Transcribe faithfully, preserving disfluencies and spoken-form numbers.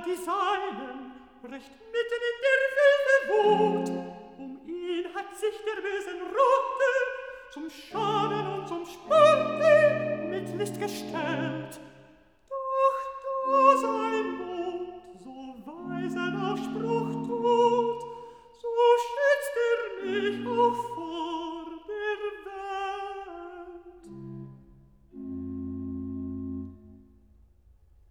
die Seinen, recht mitten in der wilde Wut. Um ihn hat sich der bösen Rote zum Schaden und zum Spotte mit List gestellt. Doch da sein Mund so weisen Ausspruch tut, so schützt er mich auch vor